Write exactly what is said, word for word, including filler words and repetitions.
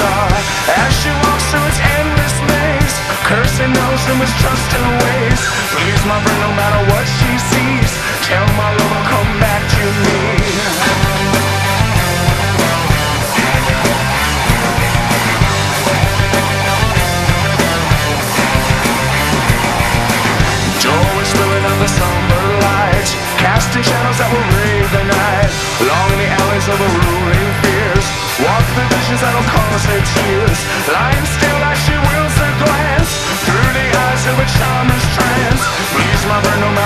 star as she walks through its endless maze, cursing those who mistrust her ways. Please, my friend, no matter what she sees, tell my love will come back to me. Doorways filling up the somber light, casting shadows that will brave the night. Along the alleys of her ruling fears, walk the visions that'll cause her tears. Lying still as she wills her glance through the eyes of a charmer's trance. Please, my friend, no matter